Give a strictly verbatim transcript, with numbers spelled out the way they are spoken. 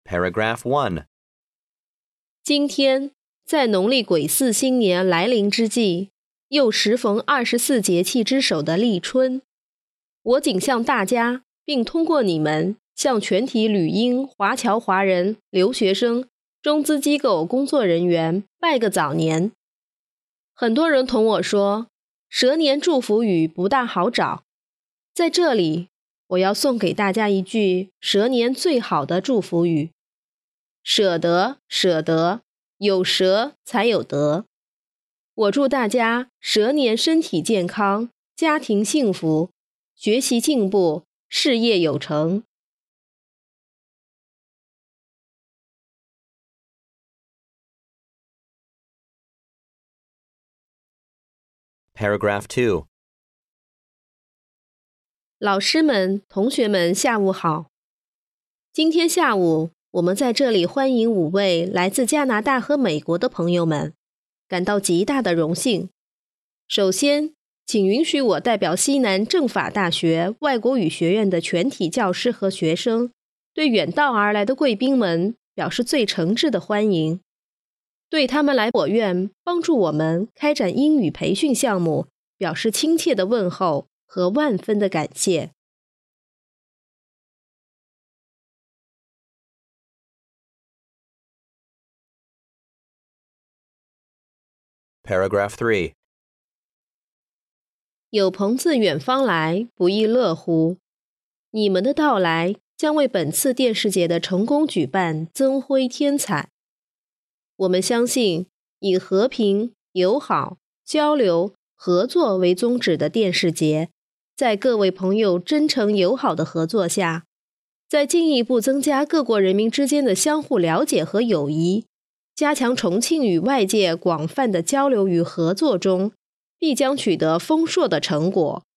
Paragraph one. 今天，在农历癸巳新年来临之际，又时逢二十四节气之首的立春，我谨向大家，并通过你们向全体旅英、华侨华人、留学生、中资机构工作人员拜个早年。很多人同我说，蛇年祝福语不大好找，在这里，我要送给大家一句蛇年最好的祝福语：舍得，舍得，有蛇才有得。我祝大家蛇年身体健康，家庭幸福，学习进步，事业有成。 Paragraph two. 老师们、同学们，下午好。今天下午，我们在这里欢迎五位来自加拿大和美国的朋友们，感到极大的荣幸。首先，请允许我代表西南政法大学外国语学院的全体教师和学生，对远道而来的贵宾们表示最诚挚的欢迎，对他们来我院帮助我们开展英语培训项目表示亲切的问候和万分的感谢。 Paragraph three. 有朋自远方来，不亦乐乎？你们的到来将为本次电视节的成功举办增辉添彩。我们相信，以和平、友好、交流、合作为宗旨的电视节，在各位朋友真诚友好的合作下，在进一步增加各国人民之间的相互了解和友谊，加强重庆与外界广泛的交流与合作中，必将取得丰硕的成果。